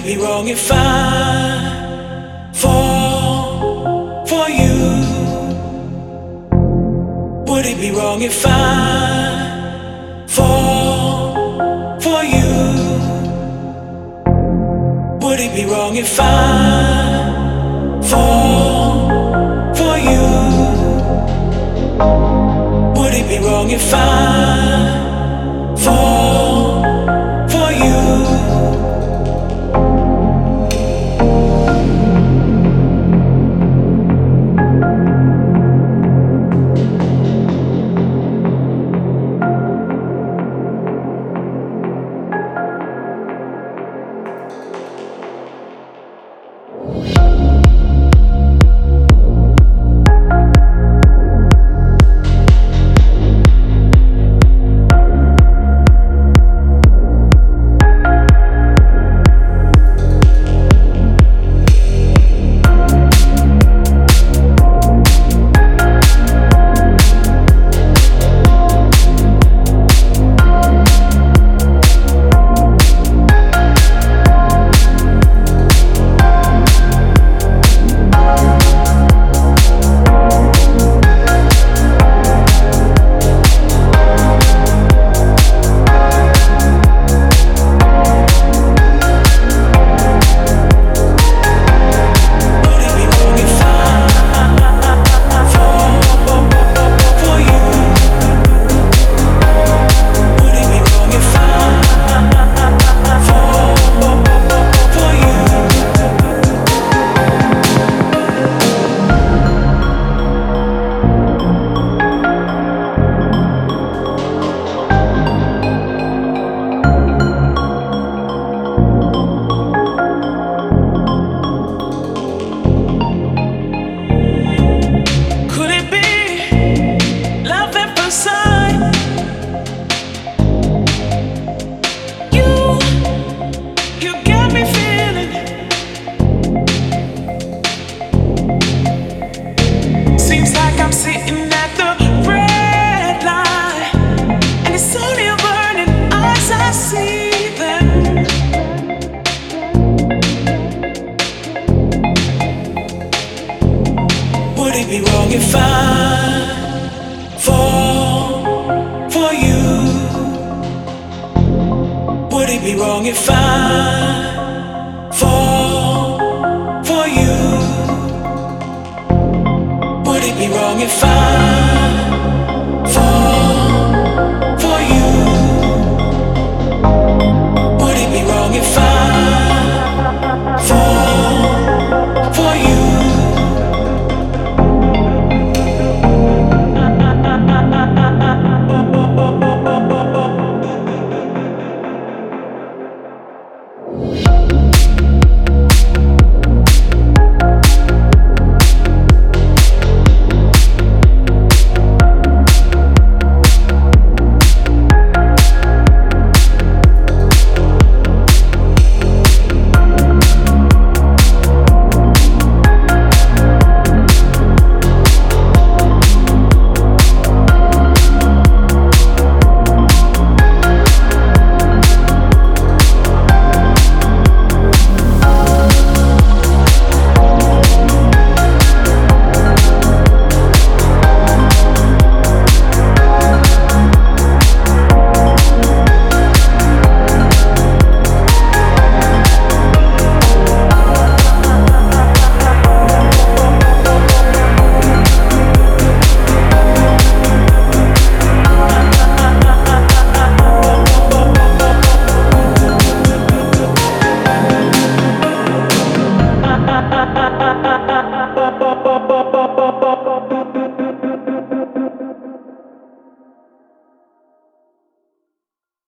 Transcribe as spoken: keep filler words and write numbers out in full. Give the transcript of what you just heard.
it be wrong if I fall for you? Would it be wrong if I fall for you? Would it be wrong if I fall for you? Would it be wrong if I fall for you? Would it be wrong if I fall for you? Would it be wrong if I fall for you? Would it be wrong if I fall for you? Would it be wrong if I fall for you? Ba ba ba ba